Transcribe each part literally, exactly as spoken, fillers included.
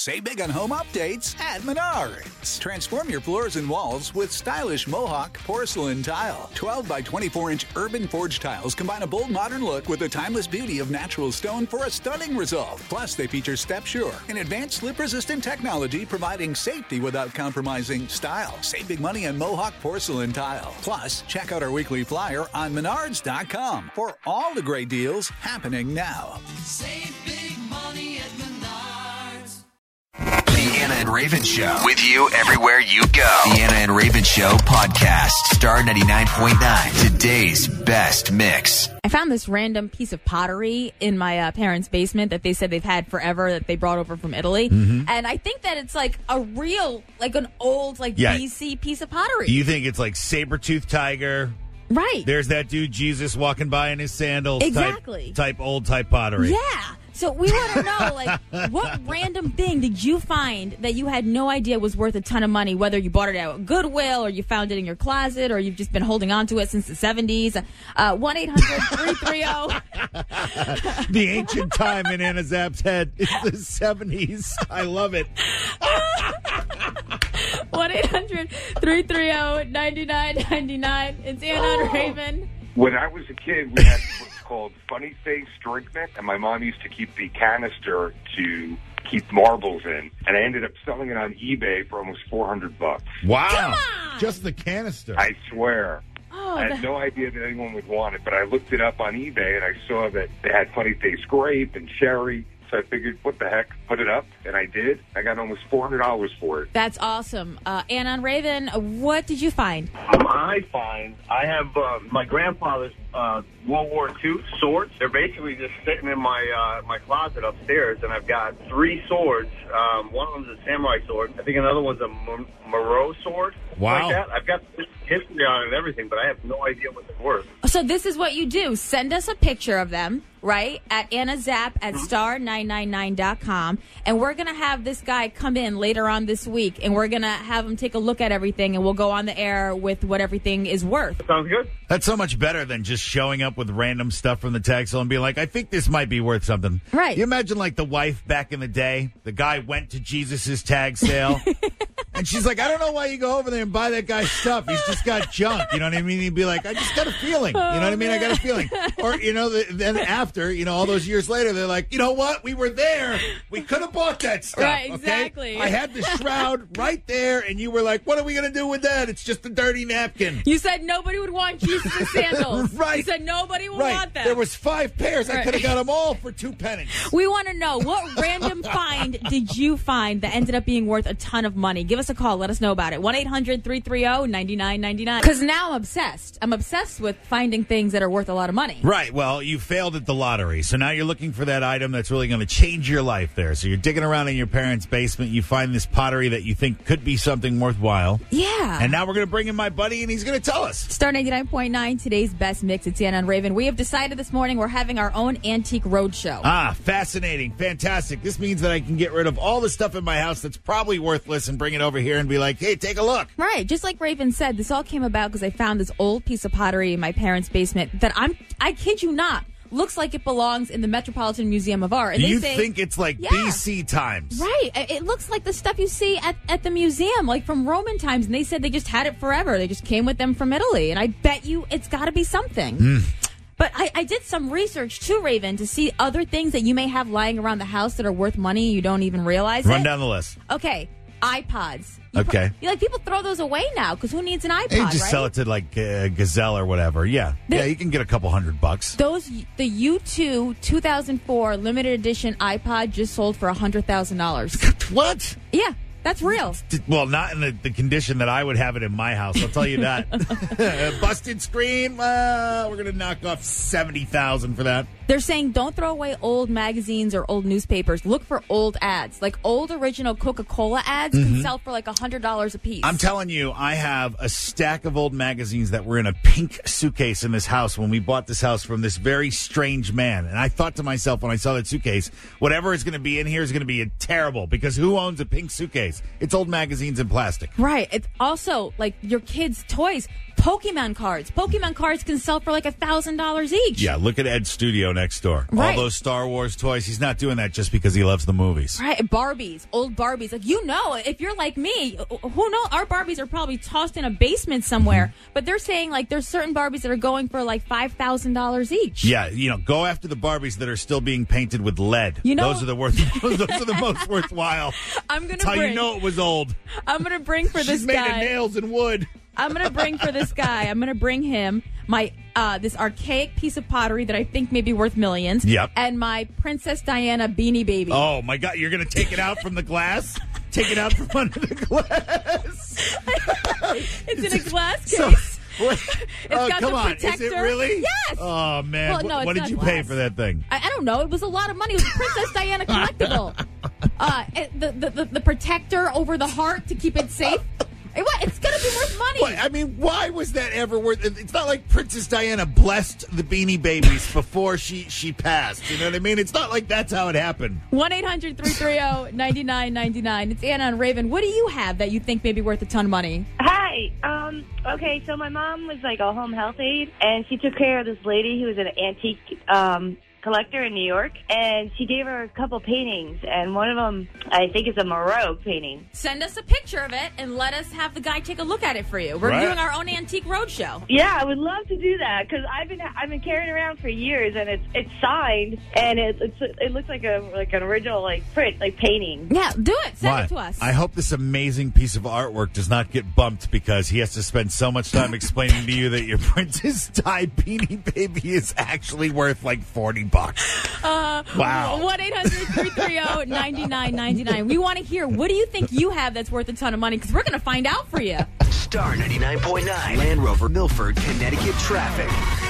Save big on home updates at Menards. Transform your floors and walls with stylish Mohawk porcelain tile. twelve by twenty-four inch urban forged tiles combine a bold modern look with the timeless beauty of natural stone for a stunning result. Plus, they feature Step Sure, an advanced slip-resistant technology providing safety without compromising style. Save big money on Mohawk porcelain tile. Plus, check out our weekly flyer on menards dot com for all the great deals happening now. Save big money at Menards. The Anna and Raven Show. With you everywhere you go. The Anna and Raven Show podcast. Star ninety-nine point nine. Today's best mix. I found this random piece of pottery in my uh, parents' basement that they said they've had forever, that they brought over from Italy. Mm-hmm. And I think that it's like a real, like an old, like yeah. B C piece of pottery. You think it's like saber-toothed tiger? Right. There's that dude Jesus walking by in his sandals. Exactly. Type, type old type pottery. Yeah. So we want to know, like, what random thing did you find that you had no idea was worth a ton of money, whether you bought it at Goodwill or you found it in your closet or you've just been holding on to it since the seventies? Uh, one eight hundred three three zero The ancient time in Anna Zapp's head is the seventies. I love it. one eight hundred three three zero nine nine nine nine. It's Anna and Raven. When I was a kid, we had what's called Funny Face drink mix, and my mom used to keep the canister to keep marbles in, and I ended up selling it on eBay for almost four hundred bucks. Wow. Just the canister. I swear. Oh, I had that... no idea that anyone would want it, but I looked it up on eBay, and I saw that they had Funny Face grape and cherry. So I figured, what the heck, put it up, and I did. I got almost four hundred dollars for it. That's awesome. Uh, Anna and Raven, what did you find? Um, I find I have uh, my grandfather's uh, World War Two swords. They're basically just sitting in my uh, my closet upstairs, and I've got three swords. Um, one of them's a samurai sword. I think another one's a M- Moreau sword. Wow. Like that. I've got history on it and everything, but I have no idea what they're worth. So this is what you do. Send us a picture of them, right, at Anna Zapp at star nine nine nine dot com, and we're going to have this guy come in later on this week, and we're going to have him take a look at everything, and we'll go on the air with what everything is worth. Sounds good. That's so much better than just showing up with random stuff from the tag sale and being like, I think this might be worth something. Right. You imagine, like, the wife back in the day, the guy went to Jesus's tag sale, and she's like, I don't know why you go over there and buy that guy's stuff. He's just got junk. You know what I mean? He'd be like, I just got a feeling. You know what I mean? I got a feeling. Or, you know, the, then after, you know, all those years later, they're like, you know what? We were there. We could have bought that stuff. Right, okay? exactly. I had the shroud right there, and you were like, what are we going to do with that? It's just a dirty napkin. You said nobody would want Jesus' sandals. Right. You said nobody would right. want them. There was five pairs. I Right. could have got them all for two pennies. We want to know, what random find did you find that ended up being worth a ton of money? Give us a call. Let us know about it. one eight hundred three three zero nine nine nine nine. Because now I'm obsessed. I'm obsessed with finding things that are worth a lot of money. Right. Well, you failed at the lottery, so now you're looking for that item that's really going to change your life there. So you're digging around in your parents' basement. You find this pottery that you think could be something worthwhile. Yeah. And now we're going to bring in my buddy, and he's going to tell us. Star ninety-nine point nine, today's best mix. It's Anna and Raven. We have decided this morning we're having our own antique roadshow. Ah, fascinating. Fantastic. This means that I can get rid of all the stuff in my house that's probably worthless and bring it over here and be like, hey, take a look. Right. Just like Raven said, this all came about because I found this old piece of pottery in my parents' basement that I'm, I kid you not, looks like it belongs in the Metropolitan Museum of Art. And Do they you say, think it's like yeah. B C times? Right. It looks like the stuff you see at, at the museum, like from Roman times. And they said they just had it forever. They just came with them from Italy. And I bet you it's got to be something. Mm. But I, I did some research, too, Raven, to see other things that you may have lying around the house that are worth money and you don't even realize Run it. down the list. Okay. iPods. You Okay. Pro- you like people throw those away now because who needs an iPod, Hey, just right? sell it to like uh, Gazelle or whatever. Yeah. The- yeah, you can get a couple hundred bucks. Those the U two two thousand four limited edition iPod just sold for one hundred thousand dollars. What? Yeah, that's real. Well, not in the, the condition that I would have it in my house. I'll tell you that. Busted screen. Uh, we're gonna knock off seventy thousand for that. They're saying don't throw away old magazines or old newspapers. Look for old ads. Like old original Coca-Cola ads Mm-hmm. can sell for like one hundred dollars a piece. I'm telling you, I have a stack of old magazines that were in a pink suitcase in this house when we bought this house from this very strange man. And I thought to myself when I saw that suitcase, whatever is going to be in here is going to be terrible because who owns a pink suitcase? toys. It's old magazines in plastic. Right. It's also like your kids' toys. Pokemon cards. Pokemon cards can sell for like a thousand dollars each. Yeah, look at Ed's studio next door. Right. All those Star Wars toys. He's not doing that just because he loves the movies. Right. Barbies, old Barbies. Like, you know, if you're like me, who knows? Our Barbies are probably tossed in a basement somewhere. Mm-hmm. But they're saying like there's certain Barbies that are going for like five thousand dollars each. Yeah, you know, go after the Barbies that are still being painted with lead. You know, those are the worth. Those are the most worthwhile. I'm gonna. That's how bring, you know it was old. I'm gonna bring for She's this made guy. of nails and wood. I'm gonna bring for this guy. I'm gonna bring him my uh, this archaic piece of pottery that I think may be worth millions. Yep. And my Princess Diana Beanie Baby. Oh my God! You're gonna take it out from the glass? Take it out from under the glass? It's in a glass case. So, It's oh, got come the on! protector. Is it really? Yes. Oh man! Well, no, what it's what did not you glass. pay for that thing? I, I don't know. It was a lot of money. It was a Princess Diana collectible. Uh, it, the, the, the the protector over the heart to keep it safe. It, what? It's gonna be worth money. What? I mean, why was that ever worth? It's not like Princess Diana blessed the Beanie Babies before she she passed. You know what I mean? It's not like that's how it happened. one eight hundred three three zero nine nine nine nine. It's Anna and Raven. What do you have that you think may be worth a ton of money? Hi. Um, okay, so my mom was like a home health aide, and she took care of this lady who was an antique um, collector in New York, and she gave her a couple paintings, and one of them, I think, is a Moreau painting. Send us a picture of it and let us have the guy take a look at it for you. We're Right. doing our own antique roadshow. Yeah, I would love to do that because I've been I've been carrying it around for years, and it's it's signed, and it it's, it looks like a like an original like print like painting. Yeah, do it. Send Why? it to us. I hope this amazing piece of artwork does not get bumped because he has to spend so much time explaining to you that your Princess Di Beanie Baby is actually worth like forty bucks. Uh, Wow. one eight hundred three three zero nine nine nine nine. We want to hear, what do you think you have that's worth a ton of money? Because we're going to find out for you. Star ninety-nine point nine. Land Rover, Milford, Connecticut traffic.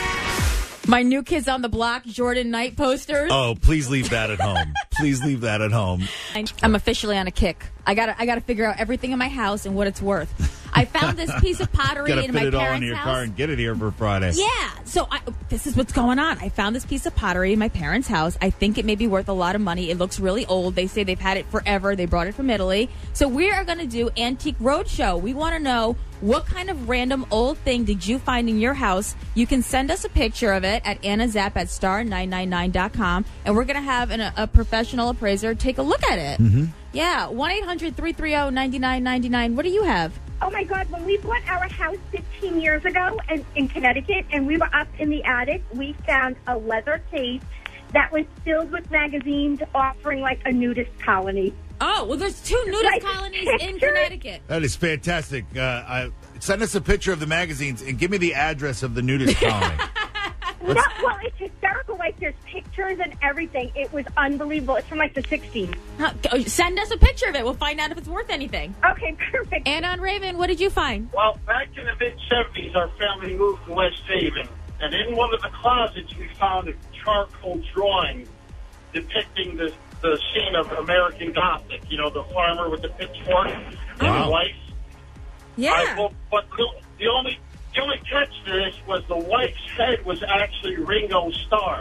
My New Kids on the Block Jordan Knight posters. Oh, please leave that at home. Please leave that at home. I'm officially on a kick. I got to I got to figure out everything in my house and what it's worth. I found this piece of pottery Gotta in fit my it all parents' into your house. car and get it here for Friday. Yeah. So I, this is what's going on. I found this piece of pottery in my parents' house. I think it may be worth a lot of money. It looks really old. They say they've had it forever. They brought it from Italy. So we are going to do Antique Roadshow. We want to know, what kind of random old thing did you find in your house? You can send us a picture of it at annazap at star nine nine nine dot com, and we're going to have an, a professional appraiser take a look at it. Mm-hmm. Yeah. one eight hundred three three zero nine nine nine nine. What do you have? Oh, my God. When we bought our house fifteen years ago in, in Connecticut, and we were up in the attic, we found a leather case that was filled with magazines offering like a nudist colony. Oh, well, there's two nudist Like colonies in pictures? Connecticut. That is fantastic. Uh, I, send us a picture of the magazines and give me the address of the nudist colony. No, well, it's hysterical. Like, there's pictures and everything. It was unbelievable. It's from like the sixties. Huh, go- Send us a picture of it. We'll find out if it's worth anything. Okay, perfect. Anna and Raven, what did you find? Well, back in the mid-seventies, our family moved to West Haven. And in one of the closets, we found a charcoal drawing depicting the, the scene of American Gothic. You know, the farmer with the pitchfork and Wow. the wife. Yeah. I, well, but the, the only the only catch to this was the wife's head was actually Ringo Starr.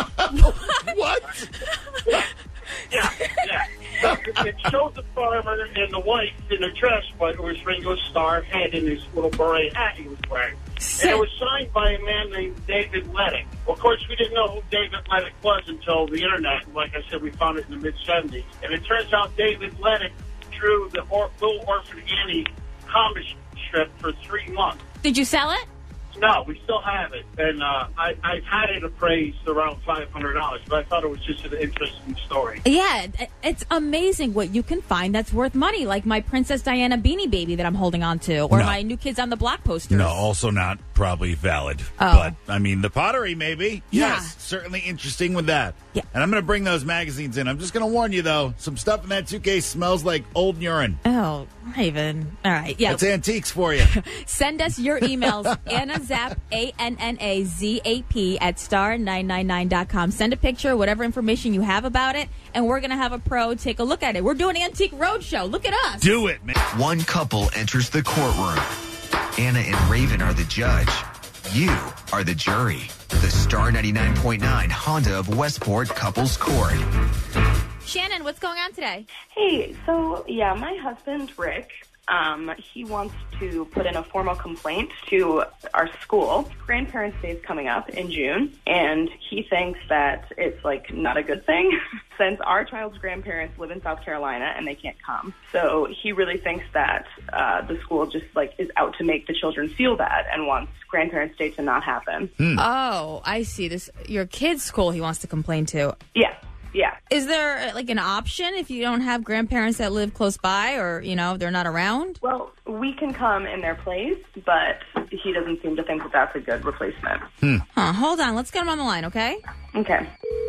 What? Yeah, yeah. It showed the farmer and the wife in a dress, but it was Ringo Starr's head in his little beret hat he was wearing. And it was signed by a man named David Lettick. Well, of course, we didn't know who David Lettick was until the internet. Like I said, we found it in the mid-seventies. And it turns out David Lettick drew the or- Little Orphan Annie comic strip for three months. Did you sell it? No, we still have it. And uh, I, I've had it appraised around five hundred dollars, but I thought it was just an interesting story. Yeah, it- it's amazing what you can find that's worth money, like my Princess Diana Beanie Baby that I'm holding on to, or No. my New Kids on the Block posters. No, also not probably valid. Oh. But, I mean, the pottery, maybe. Yeah. Yes, certainly interesting with that. Yeah. And I'm going to bring those magazines in. I'm just going to warn you, though, some stuff in that suitcase smells like old urine. Oh, Raven. All right, yeah. That's antiques for you. Send us your emails, AnnaZap, A N N A Z A P, at star nine nine nine dot com. Send a picture, whatever information you have about it, and we're going to have a pro take a look at it. We're doing Antique Roadshow. Look at us. Do it, man. One couple enters the courtroom. Anna and Raven are the judge. You are the jury. The Star ninety-nine point nine Honda of Westport Couples Court. Shannon, what's going on today? Hey, so yeah, my husband, Rick, um, he wants to put in a formal complaint to our school. Grandparents' Day is coming up in June, and he thinks that it's like not a good thing since our child's grandparents live in South Carolina and they can't come. So he really thinks that uh, the school just like is out to make the children feel bad and wants Grandparents' Day to not happen. Hmm. Oh, I see. This your kid's school he wants to complain to. Yeah. Yeah. Is there like an option if you don't have grandparents that live close by or, you know, they're not around? Well, we can come in their place, but he doesn't seem to think that that's a good replacement. Hmm. Huh, hold on. Let's get him on the line, okay? Okay.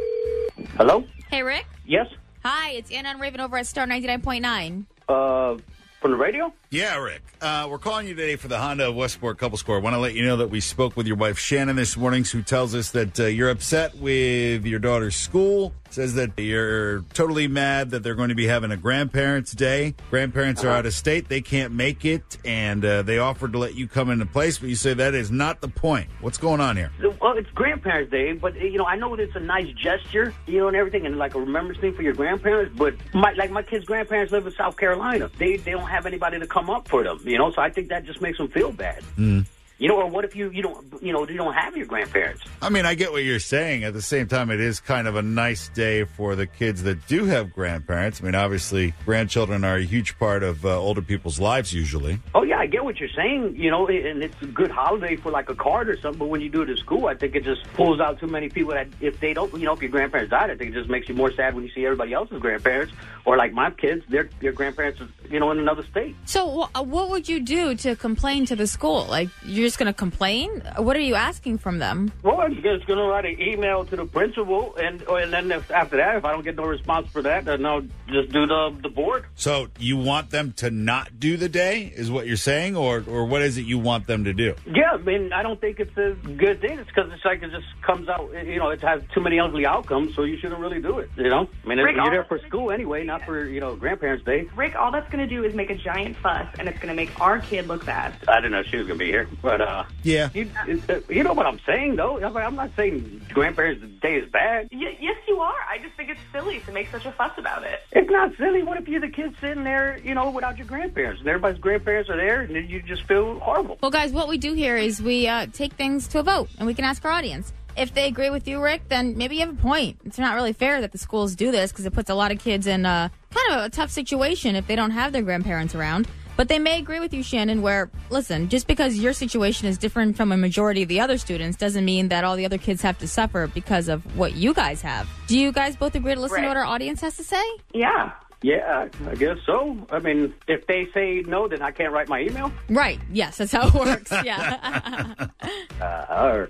Hello? Hey, Rick? Yes? Hi, it's Anna and Raven over at Star ninety-nine point nine. Uh, from the radio? Yeah, Rick. Uh, we're calling you today for the Honda of Westport Couple Score. I want to let you know that we spoke with your wife, Shannon, this morning, who tells us that uh, you're upset with your daughter's school. Says that you're totally mad that they're going to be having a grandparents' day. Grandparents Uh-huh. are out of state. They can't make it, and uh, they offered to let you come into place, but you say that is not the point. What's going on here? Well, it's Grandparents' Day, but, you know, I know it's a nice gesture, you know, and everything, and like a remembrance thing for your grandparents, but my, like my kids' grandparents live in South Carolina. They, they don't have anybody to come up for them, you know, so I think that just makes them feel bad. Mm. You know, or what if you, you don't, you know, you don't have your grandparents? I mean, I get what you're saying. At the same time, it is kind of a nice day for the kids that do have grandparents. I mean, obviously, grandchildren are a huge part of uh, older people's lives usually. Oh, yeah, I get what you're saying, you know, and it's a good holiday for like a card or something, but when you do it at school, I think it just pulls out too many people that if they don't, you know, if your grandparents died, I think it just makes you more sad when you see everybody else's grandparents, or like my kids, their, their grandparents, you know, in another state. So wh- what would you do to complain to the school? Like, you're just going to complain? What are you asking from them? Well, I'm just going to write an email to the principal, and and then if, after that, if I don't get no response for that, then I'll just do the the board. So you want them to not do the day, is what you're saying, or or what is it you want them to do? Yeah, I mean, I don't think it's a good thing. It's because it's like it just comes out, you know, it has too many ugly outcomes, so you shouldn't really do it, you know? I mean, Rick, you're all- there for school anyway, not for, you know, Grandparents' Day. Rick, all that's going to do is make a giant fuss, and it's going to make our kid look bad. I didn't know she was going to be here, but, uh... Yeah. You, you know what I'm saying, though? I'm not saying Grandparents' Day is bad. Y- yes, you are. I just think it's silly to make such a fuss about it. It's not silly. What if you're the kid sitting there, you know, without your grandparents, and everybody's grandparents are there, and then you just feel horrible? Well, guys, what we do here is we uh, take things to a vote, and we can ask our audience. If they agree with you, Rick, then maybe you have a point. It's not really fair that the schools do this because it puts a lot of kids in uh, kind of a tough situation if they don't have their grandparents around. But they may agree with you, Shannon, where, listen, just because your situation is different from a majority of the other students doesn't mean that all the other kids have to suffer because of what you guys have. Do you guys both agree to listen Right. to what our audience has to say? Yeah. Yeah, I guess so. I mean, if they say no, then I can't write my email? Right. Yes, that's how it works. Yeah. Uh, uh,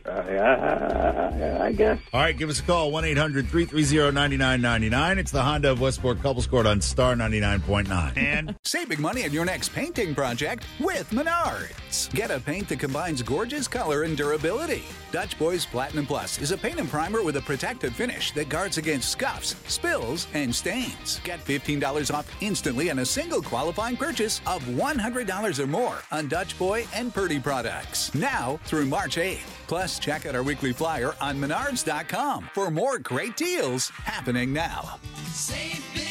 uh, I guess. All right, give us a call, one eight hundred three three zero nine nine nine nine. It's the Honda of Westport Couples Court on Star ninety-nine point nine. And Save big money on your next painting project with Menards. Get a paint that combines gorgeous color and durability. Dutch Boys Platinum Plus is a paint and primer with a protective finish that guards against scuffs, spills, and stains. Get fifteen dollars off instantly on a single qualifying purchase of one hundred dollars or more on Dutch Boy and Purdy products. Now through March eighth. Plus, check out our weekly flyer on menards dot com for more great deals happening now. Save big